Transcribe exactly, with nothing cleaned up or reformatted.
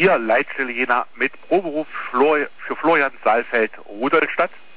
Hier Leitstelle Jena mit Proberuf Flor für Florian Saalfeld, Rudolstadt.